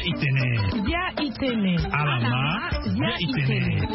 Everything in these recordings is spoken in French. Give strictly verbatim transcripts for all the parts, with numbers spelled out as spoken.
itene. Via itene. Alama. Via itene.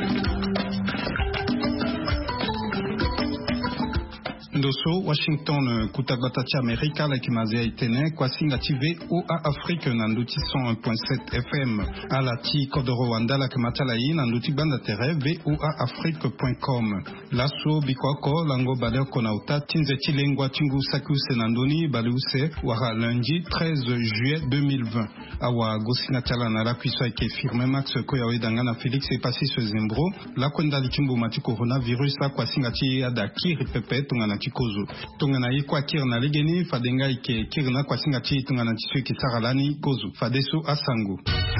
Ndoso Washington kutabatacha Amerika la kimazia itene kwa singa tive O A Afrique nanduti cent un point sept F M ala ti kodoro wanda la kematala yi nanduti banda tere V O A Afrique point com laso bikwako lango bale konauta tinze chilengwa tingu saku senandoni baleuse wara lundi treize juillet deux mille vingt awa gosina tala na la puissance ke firme max ko yawe dangana Felix et passi ce zimbro la kwenda lichimbo mati coronavirus la kwa singa ti ada kiri pepe tungana kozo tungana yikwa kirna legeni fadenga ike kirna kwa singa chi tungana tiswe kisaralani kozo fadeso asango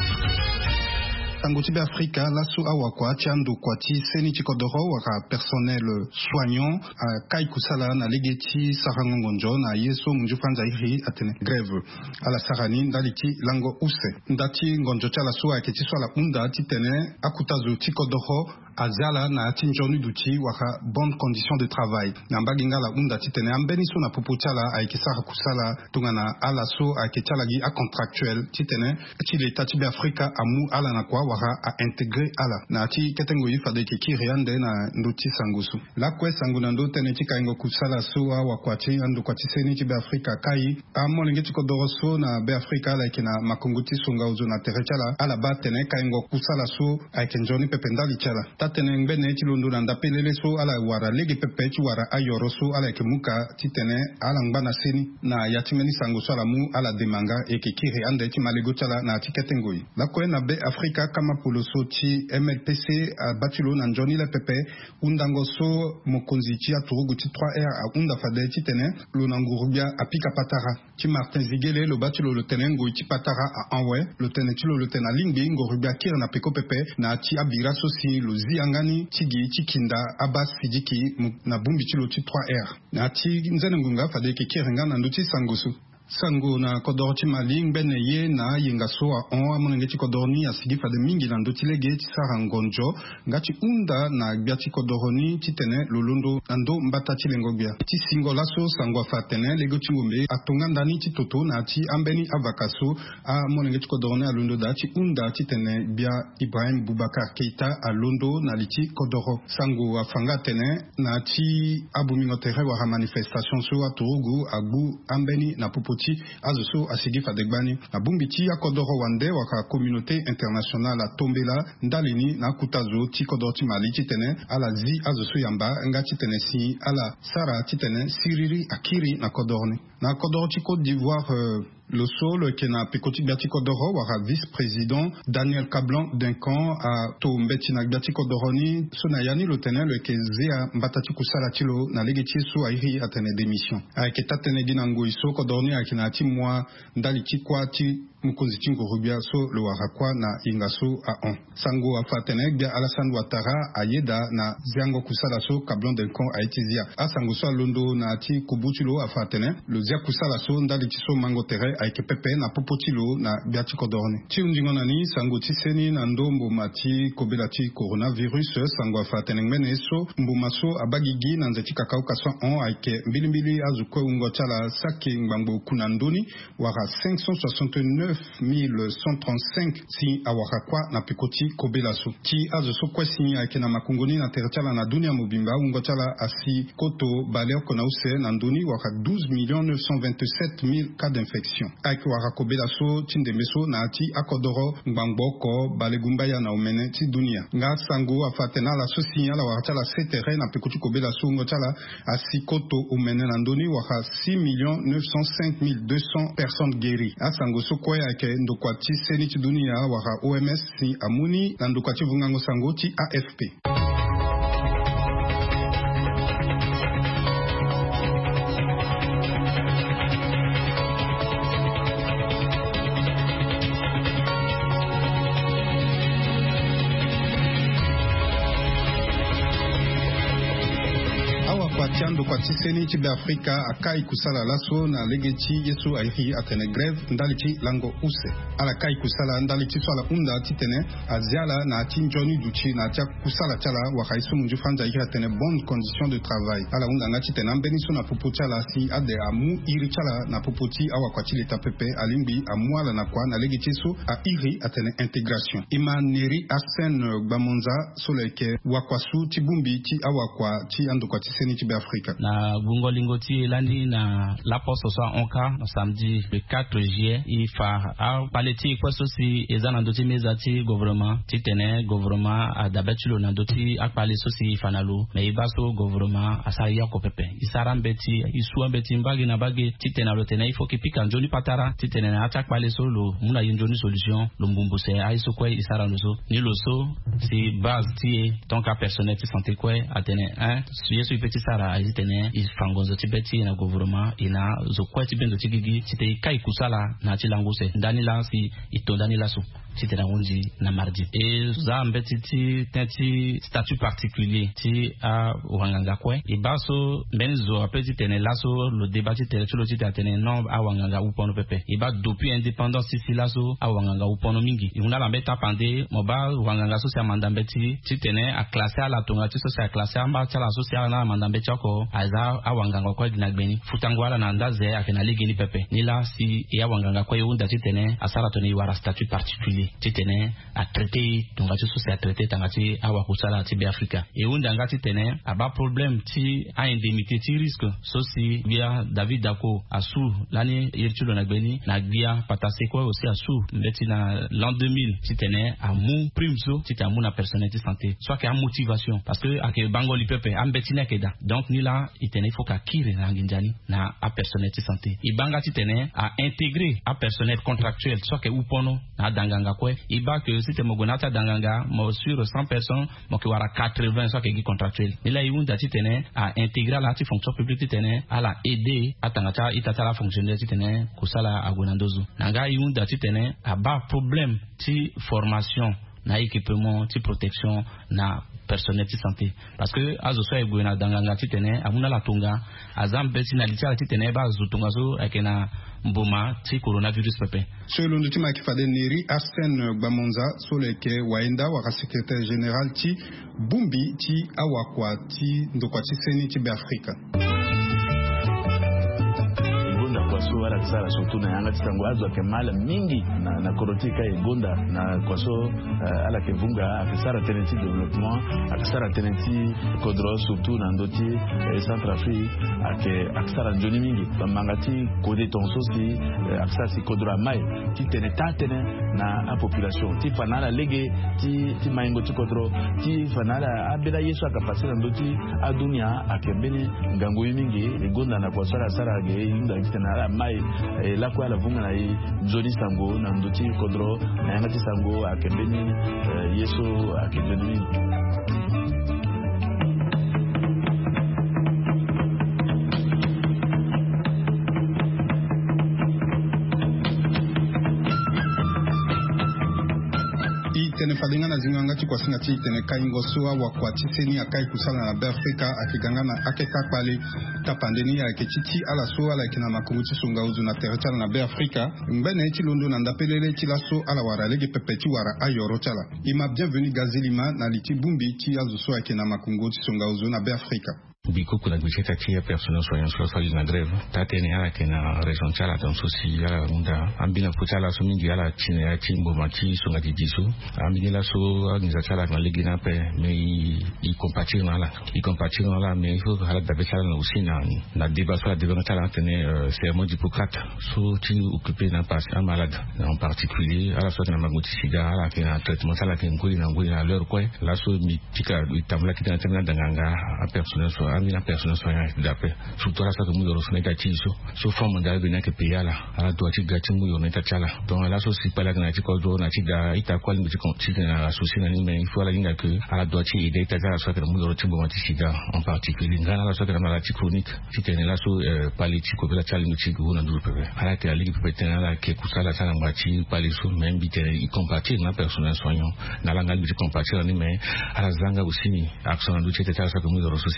Tango tibe Afrika lasu awa kwa tiando kwa ti seni chikodoro waka personnel soignant a kai kusala na legeti sarangongonjo na yeso munju franza iri atene grève ala sarani ndaliti lango use ndati ngonjo chala su aketi swala unda titene akutazo chikodoro azala na tinjonu duti waka bonne condition de travail na mbaginga la unda titene ambeni so na popochala aikisara kusala tungana ala so aketala gi a contractuel titene ti leta tibe Afrika amu ala na kwa waka a intégrer ala na ti ketengo yi fade ke kiriande na nduti sangusu la kwe sangu na ndo tene ti kaingo kusala so wa kwati ando kwati seni ti be Afrika kai amo lenge ti kodoro so na be Afrika la kina makonguti songa uzo na terechala ala ba tene kaingo kusala so aikenjoni pependali chala tatene ngene ti londo na ndapelele so ala wara lege pepe ti wara ayoro so ala ke muka ti tene ala ngba na seni na yatimeni sangu so ala mu ala demanga e ke kiri ande ti malego chala na ti ketengo yi la kwe na be Afrika kama polo so ti M L P C a batulo na njoni la pepe undango so mokonzi ti aturugu ti trois R a unda fade ti tene lo na ngurubia a pika patara ti Martin Zigele lo batulo lo tene ngo ti patara a anwe lo tene ti lo lo tene lingbi ngurubia kir na peko pepe na ti abira so si lo ziangani tigi ti kinda abas sidiki na bumbi ti lo ti trois R na ti nzene ngunga fade ke kirenga na nduti sangosu sango na kodorti mali ngene ye na yenga so a on amonenge ti kodorni asigi fade mingi na ndoti lege ti sarangonjo ngati unda na biati kodoroni ti tene lolondo ando mbata ti lengogbia ti singo laso sango fa tene lego ti ngombe atonga ndani ti toto na ti ambeni avakaso a monenge ti kodoroni alondo da ti unda ti tene bia Ibrahim Boubacar Keita alondo na liti kodoro sango afanga tene na ti abumingo tere wa manifestation so atorugu agbu ambeni na popo azuso asigi fadegbani abumbiti akodoro wande waka communauté internationale atombela ndalini na kutazo ti kodoti mali titene ala zi azuso yamba nga titene si ala sara titene siriri akiri na kodorni na kodoro ti Côte d'Ivoire euh, le sol qui na pekoti biati kodoro wara vice-président Daniel Kablan Duncan a to mbeti na biati kodoroni so na yani lo tene le kezea mbatati kusala tilo na legeti so airi atene démission a keta tene ginango iso kodorni akina ti mwa ndali ti kwa ti mukonzi ti ngorubia so lo wara kwa na ingaso a on sango a fatene bia Alassane Ouattara ayeda na ziango kusala so Kablan Duncan a etizia a sango so londo na ti kubutilo a fatene lo zia kusala so ndali ti so mango tere aike pepe na popotilo na biati kodorni ti undingo ni sango ti seni na ndombo mati kobela ti coronavirus sango a fatene ngmene so mbuma so abagigi na nzeti kakao kaso on aike mbilimbili azukwe ungo chala saki ngbango kuna ndoni wara cinq cent soixante-neuf mille cent trente-cinq si awara kwa na pikoti kobela so ti azuso kwesi aike na makungoni na terechala na dunia mobimba ungo chala asi koto baleo kona use na ndoni wara douze millions neuf cent vingt-sept mille cas d'infection aike wara kobela so tindembeso na ati akodoro ngbangbo balegumba ya na omene ti dunia nga sango afatena la sosi ala wara chala setere na pikoti kobela so ungo chala asi koto omene na ndoni wara six millions neuf cent cinq mille deux cents personnes guéries asango so kwa yake ndokwa ti seni ti dunia wara O M S si amuni na ndokwa ti vungango sango ti A F P. kwa tiando kwa tiseni chibe Afrika akai kusala laso na legechi yesu airi atene greve ndalichi lango use ala kai kusala ndalichi swala unda titene aziala na tinjoni duchi na tia kusala chala wakaisu munju fanja iri atene bonnes conditions de travail ala unda ngati tena mbeniso na pupucha la si ade amu iri chala na puputi awa kwa chile tapepe alimbi amuala na kwa na legechi so a iri atene intégration imaneri Arsène Gbamonza soleke wakwasu tibumbi ti awa kwa ti ando kwa tiseni tibe Afrika na bungo lingoti landi na la poste soit onka samedi le quatre juillet il fa a paleti kwa sosi ezana ndoti mezati gouvernement titene gouvernement a dabetulo na ndoti akpale sosi fanalu me ibaso gouvernement asaya ko pepe isara mbeti isu mbeti mbagi na bagi titena lotena il faut que pika njoni patara titene na attaque pale solo muna yinjoni solution lumbumbuse aiso kwa isara nuso ni loso si base ti ton cas personnel ti santé kwa atene un yesu petit sara azitene ifangonzo tibeti na gouvernement ina zo kwa tibendo tigigi tite kai kusala na tilanguse ndani la si itondani la su tite na unji na mardi e za mbeti ti tenti statut particulier ti a wanganga kwa e baso benzo apeti tene laso le débat ti tele chulo ti tene non a wanganga upono pepe e ba depuis indépendance ti laso a wanganga upono mingi e una la mbeta pande mo ba wanganga so sia mandambeti ti tene a classé à la tonga ti so sia classé amba chala so sia na mandambeti ko aiza a wanganga kwa ginagbeni futangwala na ndaze akena ligeni pepe nila si ya wanganga kwa yunda ti tene asara toni wara statut particulier titene a traité donc tu so a traité tangati awa kusala ti be Afrika e unda ngati tene aba problème ti a indemnité ti risque so si bia David Dako asu lani yertulo na gbeni na bia patase ko aussi asu mbeti na l'an deux mille titene a mu prime so titamu na personnalité santé soit que a motivation parce que ake bangoli pepe ambeti na keda donc ni la itene faut ka kire na nginjani na a personnalité santé ibanga titene a intégrer a personnel contractuel soit que upono na danganga kwe iba que si te mogonata danganga mo sur cent personnes mo ki wara quatre-vingts soit que contractuel ila iunda titene a intégrer la ti fonction publique titene à la aider atangata itata la fonctionnaire titene kusala agonandozu nanga iunda titene a ba problème ti formation na équipement ti protection na personnel ti santé parce que azo so e gwena danganga titene amuna la tunga azambe ti na litia titene ba zutunga zo akena mboma ti coronavirus pepe selon le tema kifade neri Arsène Gbamonza soleke waenda wa secrétaire général ti bumbi ti awakwa ti ndokwa ti seni ti be Afrika kwaso wala kisara surtout na yanga tisango azwa kemala mingi na na korotika egonda na kwaso uh, ala kevunga akisara tenenti développement akisara tenenti kodro surtout na ndoti eh, Centrafrique ake akisara njoni mingi bamangati kode tonso si eh, akisara si kodro mai ti tene tatene na a population ti fanala lege ti ti maingo ti kodro ti fanala abela yesu akapasi na ndoti adunia akebeni ngango mingi egonda na kwaso ala sara ge inda kitena mai eh, la kwa la vunga na i Johnny Sango na ndoti kodro na yanga ti sango akembeni eh, yeso akembeni tene falinga na zinganga ti kwa singa ti tene kaingo soa wa kwa tiseni akai kusala na be Afrika akiganga na akeka pale tapandeni ya ketiti ala soa la kina makumuti songa uzu na territoire na be Afrika mbene ti londo na ndapelele ti laso ala wara lege pepeti wara ayoro chala ima bienvenue Gazilima na liti bumbi ti azu soa kina makungo ti songa uzu na be Afrika biko kuna gwicheta tia personnel soignant sur sali na grève tatene ala kena région chala dans souci ala unda ambina futala so mingi ala chine ya chimbo machi songa didiso ambina la so organiza chala na ligi na pe me i compatir na la i compatir na la me il faut ala da besala na usina na débat sur la débat chala tene serment d'Hippocrate so ti occupé na pas un malade en particulier ala so na magoti sida ala kena traitement chala ken nguli na nguli na leur quoi la so mi tika itamla kitana tena danganga a personnel so amina personnel soignant d'après surtout la ça que nous avons fait tiso so forme d'albina que payala ala doati gati mu yo neta chala donc la so si pala na tiko do na tida ita kwali mu tiko tida associé na ni mais il faut la linga que ala doati aider ita chala so que mu yo timbo matisida en particulier ngana la so que na maladie chronique titene la so politico la chala mu tiko na nduru pepe ala que la ligue peut être la que kusala chala ngati pali so même bitene i compatir na personnel soignant na langa du compatir ni mais ala zanga aussi ni action ndu tete chala so que mu yo sosi parce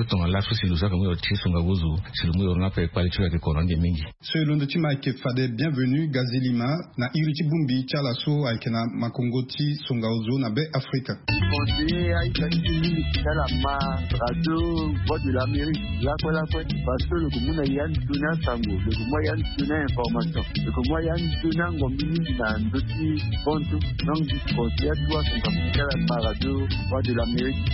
ton la souci nous ça comme au tchi songa gozo si le mo na pe kwali chula ke koronde mingi selon de tima ke fade bienvenue Gazilima na iriti bumbi chala so aikena makongoti songa ozo na be Afrika conseiller aïkati chala ma radio voix de l'Amérique la quoi la quoi parce que le commun yan tuna sango le moyen tuna information le moyen tuna ngombi na ndoti bonto donc du conseiller toi son chala ma radio voix de l'Amérique.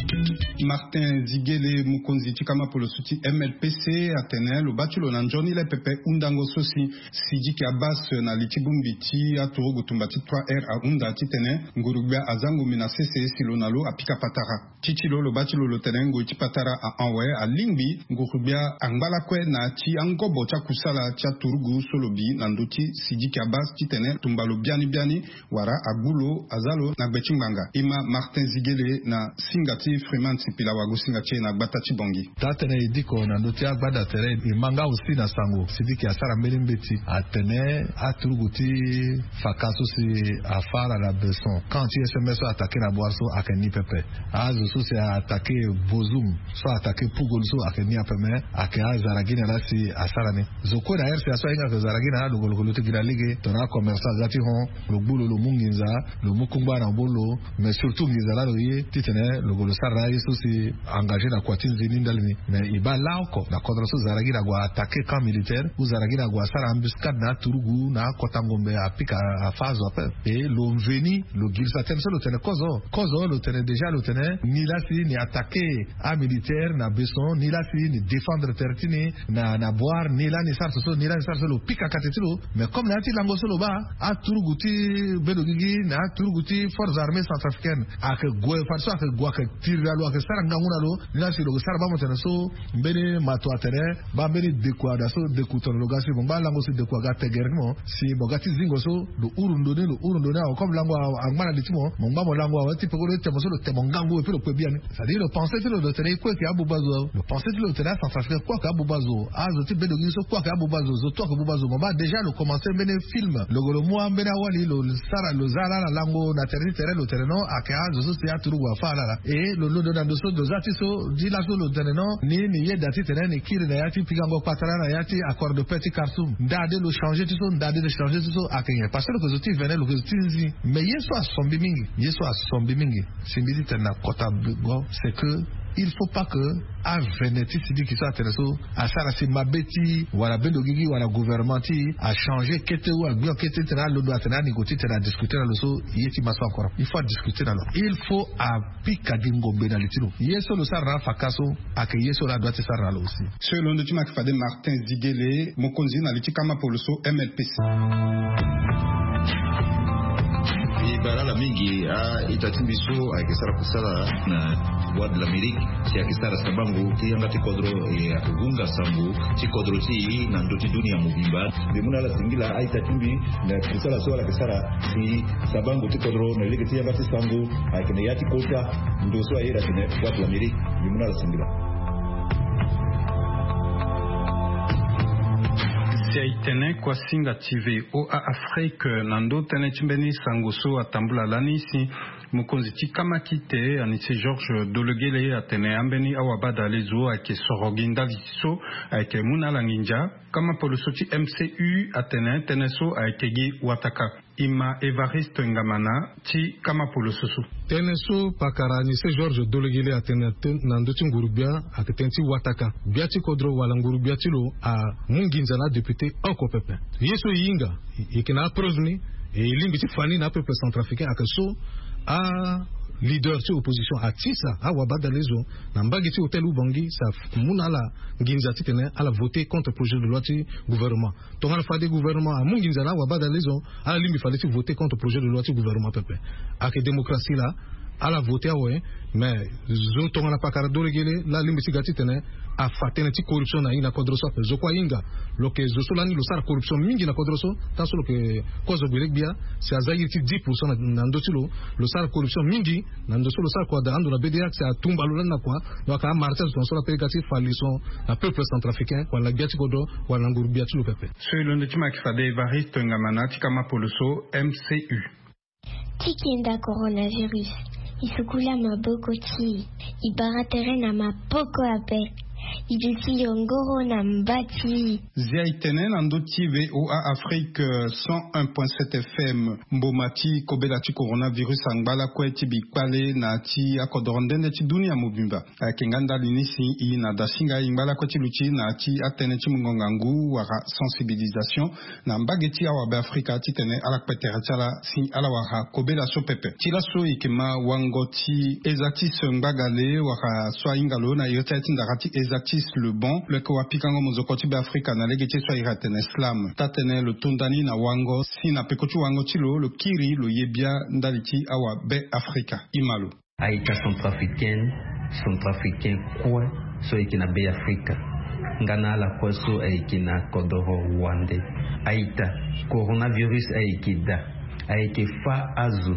Martin Zigele Mukonzi Chikama pour le soutien M L P C Atene le batulo na Johnny le pepe undango sosi Sidiki Abbas na Lichibumbiti atoro gutumbati trois R a unda titene ngurubia azango mina C C silonalo apika patara Chichilo le batulo le tenengo itipatara a Anwe a Limbi ngurubia angbala kwe na chi angobo cha kusala cha turugu solobi na ndoti Sidiki Abbas titene tumbalo biani biani wara agulo azalo na Bechimbanga ima Martin Zigele na Singati Freeman Sipila wago Singati na Batachi Bongi tatene idiko na ndoti agbada tere imanga aussi na sango Sidiki asara mbeti atene aturuguti fakaso si afara la beson quand tu S M S attaqué la boisson akeni pepe azo so se attaqué bozum so attaqué pugolso akeni apeme akea zaragina la si asara ne zoko na R C A so inga zaragina lo gololo te gira ligue tona commerçant zati hon lo bulo lo munginza lo mukumba na bolo mais surtout ngiza la loye titene lo golo sara yeso si engagé na kwatinzi nindalini mais iba la encore na contre so zaragina gwa attaquer camp militaire ou zaragina gwa sara embuscade na turugu na kotangombe apika afazo ape et lo mveni lo gilsa ten so lo tene kozo kozo lo tene déjà lo tene ni la si ni attaquer a militaire na beson ni la si ni défendre tertini na na boire ni la ni sarso so ni la ni sarso lo pika katetilo mais comme na ti lango solo ba a turuguti bedogigi na turuguti forces armées centrafricaines ak goe farso ak goa ak tiralo ak sara nganguna lo ni la si lo sara ba mo tene so mbene mato atere ba mbene dekwada so dekuton lo gasi bon ba lango si dekwaga tegermo si bogati zingo so lo urundone lo urundone o comme lango angmana litimo mon ba mo lango wa tipo ko te mo so lo te mo ngango e pe lo pe bien ça dit le penser lo lo tere ko ki abubazo le penser lo tere centrafricain quoi ka abubazo a zo ti bedogi so quoi ka abubazo zo to ko abubazo mo ba déjà lo commencer mbene film lo golo mo mbena wali lo sara lo zara la lango na tere tere lo tere no aka zo so si aturu wa fa la e lo lo do na do so do zati so di la so lo tere no ni ni ye dati tere ni kiri na yati pigango patara na yati accord de petit cartoum ndade lo changer tout ça ndade de changer tout ça akenye parce que le zoti venait le zoti nzi mais yeso asombi mingi yeso asombi mingi simbidi tena kota go c'est que il faut pas que a veneti sidi qui soit tereso a sara si mabeti wala bendo gigi wala gouvernementi a changer kete ou a bien kete tena lo do atena ni goti tena discuter na lo so yeti maso encore il faut discuter na lo il faut a pika dingo benalitino yeso lo sara fakaso ake yeso la doit sara lo aussi selon de tima kfade Martin Zigele mokonzi na litikama pour le so M L P C barala mingi a itatimbiso akisara kusala na wad la Amerique si akisara sabangu kianga tikodro ya kugunga sambu tikodro ti na ndoti dunia mubimba bimuna la singila a itatimbi na kusala so la kisara si sabangu tikodro na ligi tianga tisangu akine yati kota ndoso ayira kine wad la Amerique bimuna la singila Siaitene kwa singa T V o a Afrique nando tene chimbeni sangoso atambula lanisi mukonzi tikama kite anise Georges Dolegele atene ambeni awabada lezo ake soroginda liso ake muna langinja kama polosoti M C U atene teneso ake gi wataka ima Evariste Ngamana ti kama polososo teneso pakara ni se Georges Dolegele atene nando ngurubia akatenti wataka biati kodro wala ngurubia tilo a munginza na député oko pepe yeso yinga ikina prozuni e limbi ti fani na peuple centrafricain akaso a leader de opposition a tisa a wabada lezo na mbagi ti hotel ubangi sa munala nginza ti tene ala voter contre projet de loi ti gouvernement tonga fa de gouvernement a munginza na wabada lezo ala limbi fallait ti voter contre projet de loi ti gouvernement pepe a que démocratie là ala voter ouais mais zo tonga na pakara Dolegele la limbi ti gati tene a fatene ti corruption na ina kodroso pe zo kwa inga lo ke zo solani lo sar corruption mingi na kodroso tan solo ke kozo bilegbia se azayi ti dix pour cent na ndotilo lo sar corruption mingi na ndosolo sar kwa da ando na B D A se atumba lo na kwa no ka martel son solo pegati falison na peuple centrafricain kwa la biati kodo kwa la ngurubia ti lo pepe selon de tima kifade Evariste Ngamana ti kama poloso M C U Tikinda coronavirus isukula maboko ti ibaratere na mapoko ape iduti yongoro na mbati zia itene na ndoti V O A Afrique cent un point sept F M mbomati kobela ti coronavirus angbala kweti bikwale na ti akodorondende ti dunia mobimba akenganda linisi i na dasinga ingbala kweti luchi na ti atene ti mungongangu wara sensibilisation na mbageti awa be Afrika ti tene ala kpetere tiala si ala wara kobela so pepe tila so ikema wangoti ezatis ngbagale wara so ingalo na yota ti ndarati ezatis le bon le kwa pikango muzokoti be Afrika na legeti so iratene islam tatene le tundani na wango si na pekochu wango tilo le kiri le yebia ndaliti awa be Afrika imalo aita centrafricaine centrafricain quoi so ikina be Afrika ngana la kwaso aikina kodoro Rwanda aita coronavirus aikida aike fa azu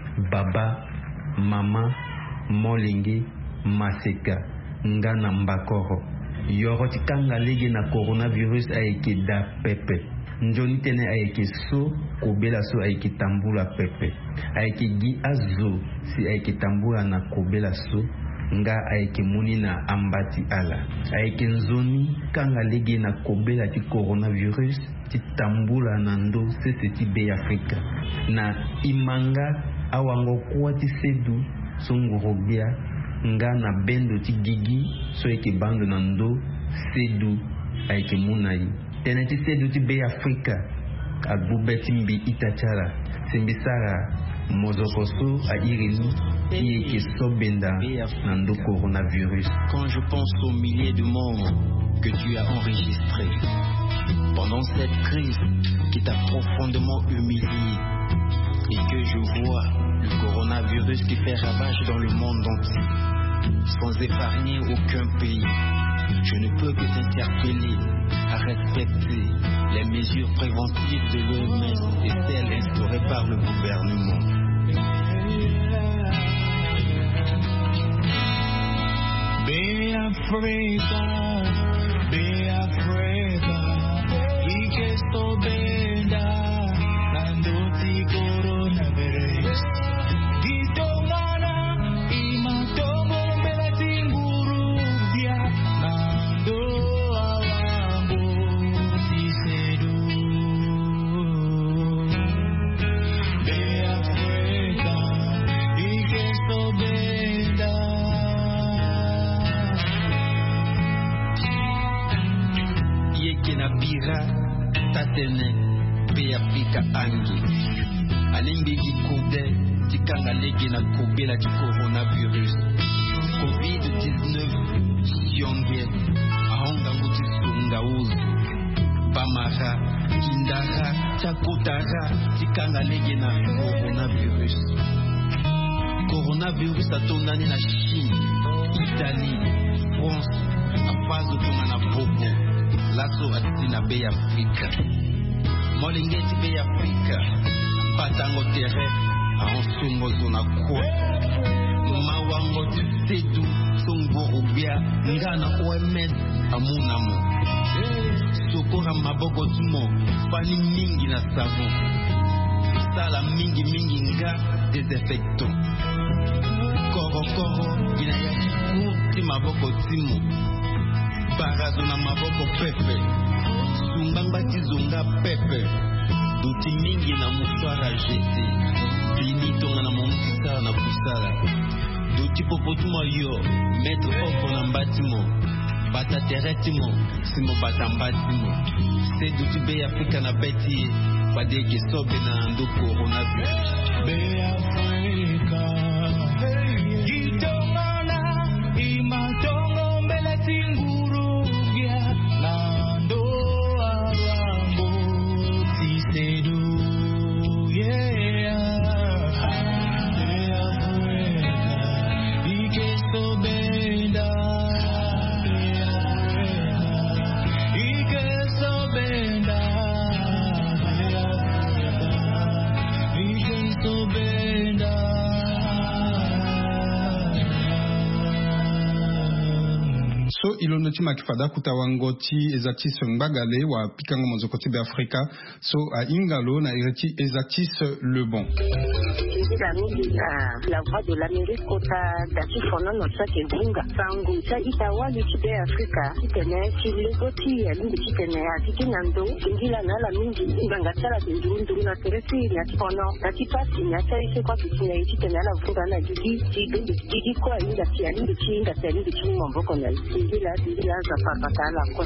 baba mama molingi maseka ngana mbakoro yoroti kanga legi na coronavirus aike da pepe njoni tene aike so kobela so aike tambula pepe aike gi azo si aike tambula na kobela so nga aike muni na ambati ala aike nzoni kanga legi na kobela ti coronavirus ti tambula na ndo sese ti be Afrika na imanga awango kwa ti sedu songorobia nga na bendo ti gigi so eke bando na ndo sedu aike munai tene ti sedu ti be Afrika agbube ti mbi itachala simbisara mozokoso a irini ti eke sobenda na ndo coronavirus. Quand je pense aux milliers de morts que tu as enregistrés pendant cette crise qui t'a profondément humilié et que je vois le coronavirus qui fait ravage dans le monde entier sans épargner aucun pays, je ne peux que t'interpeller à respecter les mesures préventives de l'O M S et celles instaurées par le gouvernement. Be Africa, be Africa, y que esto venda, dando ti coronavirus. Dito mana, y matomo me la tingurubia, nando awambo ti sedu. Be Africa, y que esto venda. Bira tatene be Afrika angi alingi kikude tikanga legi na kobela ti coronavirus covid dix-neuf sionge ahonga nguti sunga uzu pamara kindara chakutara tikanga legi na coronavirus coronavirus atondani na Chine Italie France afazo tuna na bobo lazo atina be Afrika molingeti be Afrika patango tere aonsungo zona ko mawango tetu songo ubia ngana O M S amunamo sokora maboko tumo pani mingi na savon sala mingi mingi nga désinfectant koro koro ina ya kuti maboko timo barazo na maboko pepe sumbamba tizonga pepe duti mingi na muswara jete limitonga na momusala na kusala duti popotuma yo mettre oko na mbatimo bata teretimo simo bata mbatimo se duti be Afrika na beti badege sobe na ndo coronavirus be Afrika itongana imatongo mbele tingu Benda so ilondo ti makifada kutawango ti ezatis Mbagale wa pikango mozokoti be Afrika so a ingalo na ireti ezatis le bon la voix de l'Amérique kota dati fono no sa kevunga sangu sa itawali ti be Afrika tene ti legoti ya lingi ti tene ya ti nando ngila na la mingi nganga tsala nduru na teresi ya ti fono dati pasi ya tsai se kwa ti ti tene la vuga na gigi ti gigi gigi kwa inga ti ya lingi ti inga ti ya lingi ti mboko na ngila ngila za papata la kwa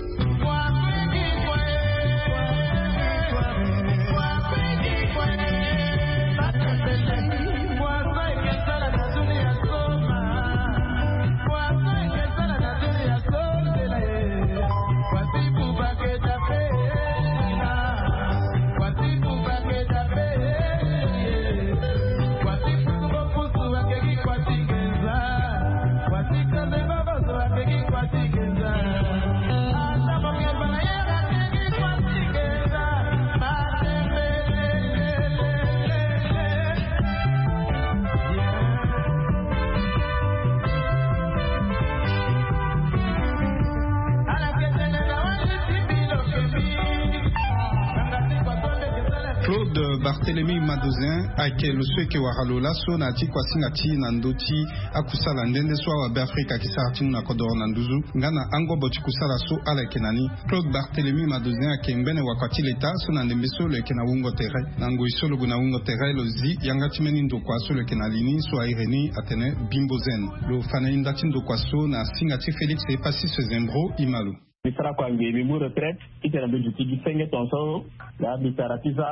Barthélemy Madozin ake lusweke wa halola so na ti kwasinga ti na ndoti akusala ndende so wa Afrika kisara ti na kodoro na nduzu ngana ango boti kusala so ala kenani Claude Barthélemy Madozin ake mbene wakati leta so na ndembe so le kena wungo tere na ngo isolo guna wungo tere lozi yanga timeni ndo kwa so le kena lini so aireni atene bimbozen lo fana indati ndo kwa so na singa ti Félix e pasi se zembro imalu Misara kwa nge mimu retraite itena benju ti gisenge tonso la misara tiza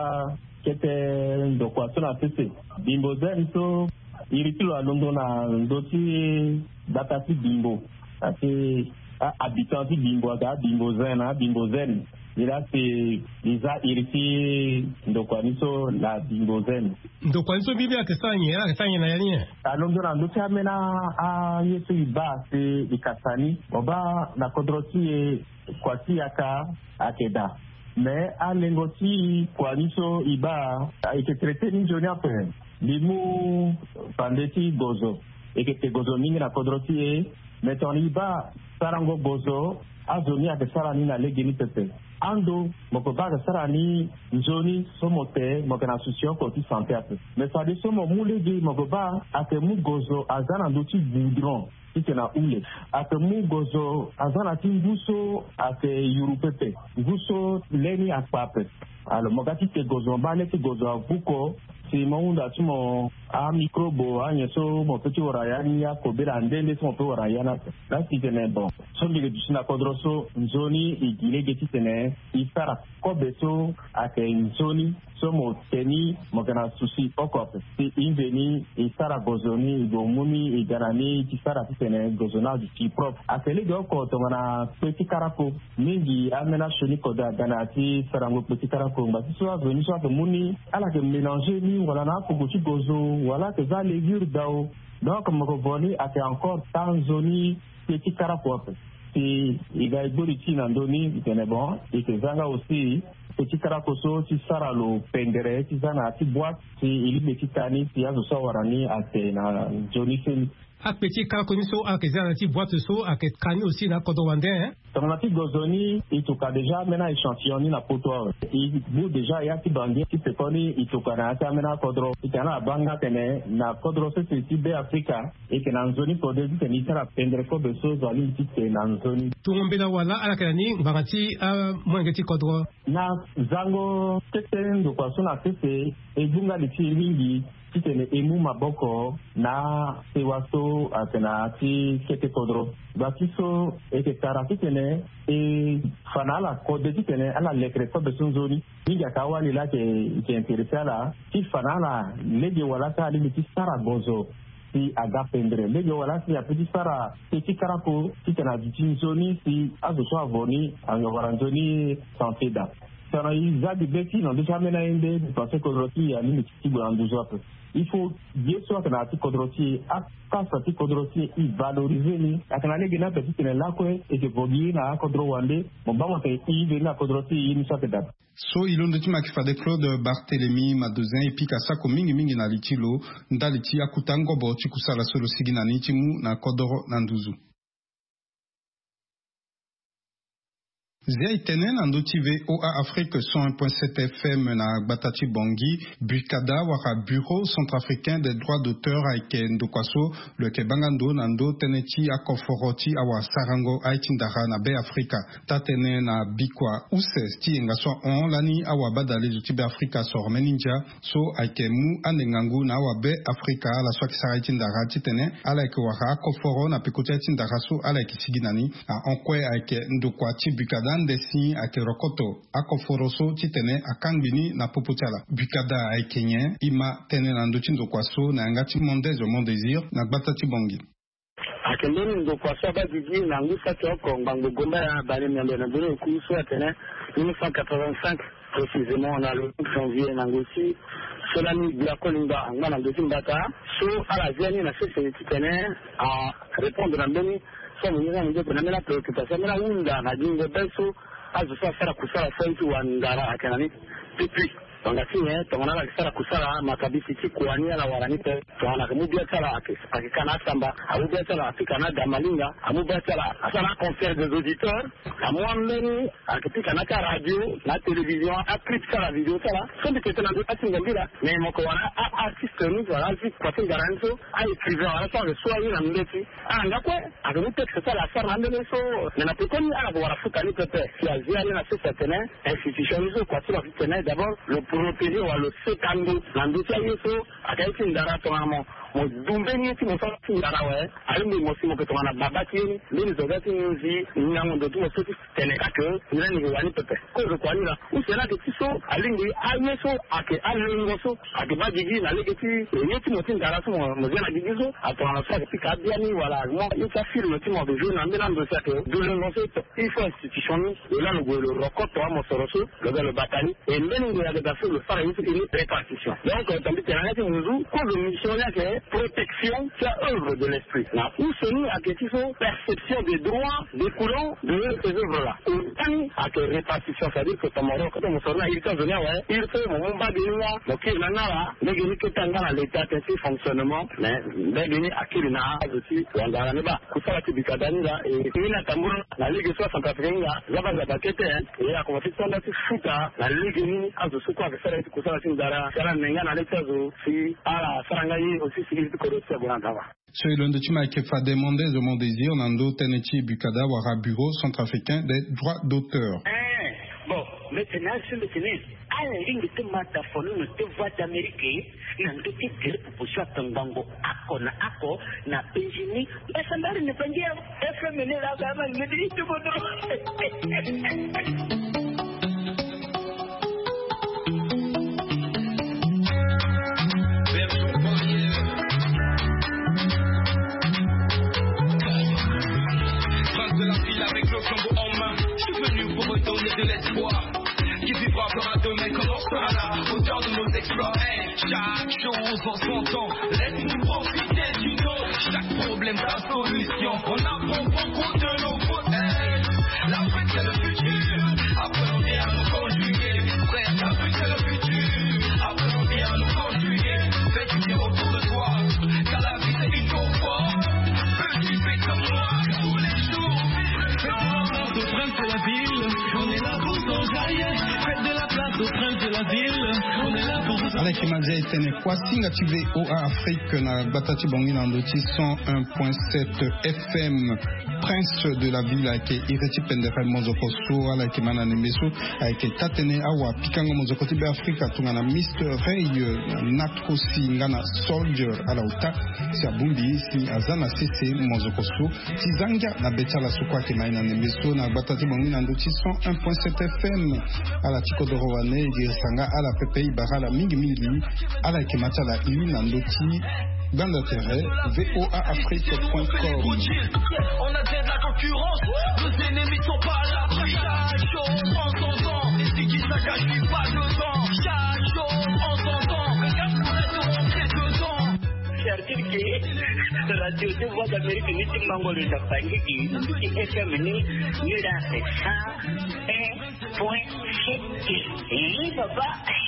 kete ndo kwa so na tese bimbo zen so iritilo alondo na ndoti datati bimbo ati habitant ti bimbo aga bimbo zen na bimbo zen ila se iza iriti ndo kwa niso la bimbo zen ndo kwa niso bibi akesanye akesanye na yani alondo na ndoti amena a yesu iba se ikasani oba na kodroti kwa ti aka akeda mais à l'engoti kwa niso iba eke traité ni joni après limu pandeti gozo eke te gozo mingi na kodroti e mais ton iba sarango gozo azoni ake sarani na legeni pepe ando moko ba sarani njoni somote moko na susio ko ti santé ape mais ça de somo mulegi moko ba ake mu gozo azana ndoti goudron ite na ule ake mu gozo azana ti nguso ake yurupepe nguso leni akpape alo mogati te gozo mbane ti gozo avuko si maunda tumo a microbo a nyeso mo peti orayani ya kobera ndende so mo pe orayana la si tene bon so mi dusina kodroso nzoni igile geti tene isara kobeso ake nzoni so mo teni mo kana susi okope si inveni isara gozoni igomuni iganani tisara tene gozona di prop akele do ko to mana peti karako mingi amena shoni koda ganati sarango peti karako ngati so aveni so muni ala ke mélanger ni wala na ko gochi gozo wala que ça les vire d'eau donc mon voli a fait encore tant zoni petit carapop si il a eu ici dans doni il est bon et que zanga aussi petit caraposo si saralo pendere si zana ti boîte si il petit tani si azo so warani a na joni sen a petit caraconiso a que zana ti boîte so a que kani aussi na kodowande hein Tomati gozoni ituka deja mena échantillon na poto i bu deja ya ti bangi ti pekoni ituka na ta mena kodro itana banga tene na kodro se ti be Afrika e ke na nzoni kodro ti ni tara pendre ko beso zali ti te na nzoni tumbe na wala ala kanani ngati a mwengeti kodro na zango tetendo kwa sona tete e bunga li ti mingi titene emu maboko na sewaso atena ti kete kodro batiso eke tara titene e fanala kode titene ala lekre ko besunzoni ninga kawali la ke ke interesala ti fanala lege wala ta ali ti sara gozo si aga pendre lege wala si apeti sara ti karako titena jinzoni si azo so avoni anga waranzoni santé da sana izadi beti no deja mena inde parce que roti ya ni ti banduzo ape il faut bien sûr que na ti kodroti a kasa ti kodroti i valoriser ni akana legi na petit ne la ko e ke bogi na kodro wande mo ba mo te i ve na kodroti i ni sa te dat so ilondo ti makifade Claude Barthélemy Madozin epi kasako mingi mingi na litilo ndali ti akutango bo ti kusala solo sigi na nitimu na kodoro na nduzu Ziaitenen Andoti V O A Afrique cent un point sept F M na Batati Bongi, Bukada wara Bureau centrafricain des droits d'auteur aike Ndokwaso, le Kebangando Nando Teneti Akoforoti awa Sarango Aitindara na Be Africa, Tatene na Bikwa Use Sti Engaswa on lani awa Badale Zuti Be Africa sor Meninja, so aike Mu Anengangu na awa Be Africa la Swaki Saraitindara Titene, ala eke wara Akoforo na Pekutia Tindara so ala eke Siginani, a Onkwe aike Ndokwati Bukada Ndesi ake Rokoto Akoforoso titene akangini na Popotala Bukada aikenye ima tene na ndochi ndokwaso na ngati mondezo mon désir na Batati Bongi akendeni ndokwaso abadigi na ngusa toko mbango gomba ya bale miambe na bure kuso atene mille neuf cent quatre-vingt-cinq précisément on a le janvier na ngosi solani bila kolinga ngana ndochi mbata so ala ziani na sese titene a répondre na mbeni so mwenyewe ndio tunamela preoccupation mela unda na jingo beso azo sasa kusala saitu wa ndara akanani depuis wangatinye tongana kisara kusala makabisi tikuania la waranite tongana kumubia tala akikana samba amubia tala akikana damalinga amubia tala asana concert des auditeurs amwambeni akipika na radio na télévision akritika la vidéo tala sombi ketena ndo atingambira mais moko wana artiste nous voilà si kwa tingaranzo a écrivain wala sa resoi na mbeti anga kwa akamupe kisa la sara ndene so na pekoni ala wala futa ni pepe si azia na sasa tena institution hizo kwa sababu tena d'abord le protéger ou le secando l'andotia yeso akaiti ndara tonamo mo dumbeni ti mo fa ti ndara we ali mo mo simo ko tona babati ni ni zogati nzi nyango ndo tu so ti teneka ke ni ni wani pepe ko ko kwani la usela ke tiso alingi ayeso ake alingo so ake bajigi na legeti ni ti mo ti ndara so mo zena gigizo atona so ke kabia ni wala mo yo ta film ti mo de jour na mbela ndo sa ke do le no so il faut institution ni là le le rokoto mo soroso le le batani et mbeni ngo ya de le faire une répartition. Donc, on dit que nous avons une mission de protection, c'est œuvre de l'esprit. Là, où c'est nous à question perception des droits découlant de ces œuvres-là. Ou à que répartition, c'est-à-dire que ton moro, quand on sort là, il peut venir, ouais, il fait mon bas de moi, donc il y en a là, mais il y a que tant dans l'état de fonctionnement, mais il y a qui n'a aussi, on a la neba, Koussa la Tibikadani là, et il y a Tambour, la Ligue soixante africaine là, là-bas, il y a Bakete, et il y a commencé à faire des foot, la Ligue ni, à ce soir, c'est kusala tindara kala menga na letezo si ala sarangai aussi si il korotse bonandava. Sur le document qui fait demander de mon désir nando teneti Bukada wara bureau centrafricain des droits d'auteur. Eh bon maintenant sur le tennis ala lingi te mata fonu no te voix d'Amérique nando te gere proposition tangango ako na ako na penjini esa ndari ne penjia F M ne la kama ngedi tu bodo. Avec le flambeau en main, je suis venu pour redonner de l'espoir. Qui vivra fera demain comme on sera là, auteur de nos exploits. Hey, chaque chose en son temps, laisse-nous profiter du nôtre. Chaque problème sa solution, on apprend beaucoup de nos fautes. Hey, la fête c'est le futur, apprenons bien à nous conjuguer. Frère, la fête c'est le futur, apprenons bien à nous conjuguer. Fais du bien autour de toi, car la vie c'est une chose forte. Petit fais comme moi, tous les jours. Place au prince de la ville, on est là pour s'enjailler. Faites de la place au prince de la ville, on est là pour vous. Avec Mazia Etene Kwasi activé O A Afrique na Batati Bongi na Ndoti cent un point sept F M. Prince de la ville avec Ireti Pendere Mozokoso avec Manane Meso avec Tatene Awa Pikango Mozokoti Be Africa tungana mister Ray Natkosi ngana Soldier ala uta si abumbi si azana sese Mozokoso tizanga na betala sukwa ke maina Meso na Batati Bongi na Ndoti cent un point sept F M ala Tikodoro wane Girsanga ala Pepe Barala mingi mingi ala ke matala ili na Ndoti dans l'intérêt V O A Afrique point com. On a de la concurrence, nos ennemis sont pas à l'abri. Chaque chose en son temps, et si qui s'accagent pas dedans. Chaque chose en son temps, regarde pour être rentré dedans. certain que radio de voix d'Amérique ni timbango le tapangi qui qui F M ni ni la ça un point sept papa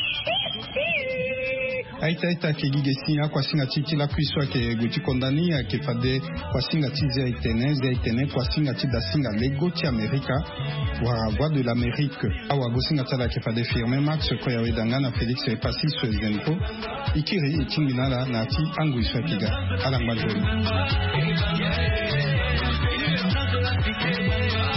aita ita ke gigesi ya kwa singa titi la kuiswa ke guti kondani ya ke fade kwa singa tizi ya itene ya itene kwa singa tida singa lego ti Amerika wa voix de l'Amérique awa go singa tala ke fade firme Max ko ya wedanga na Felix e pasi so zenpo ikiri itingina la na ti angu iswa kiga ala ngbajo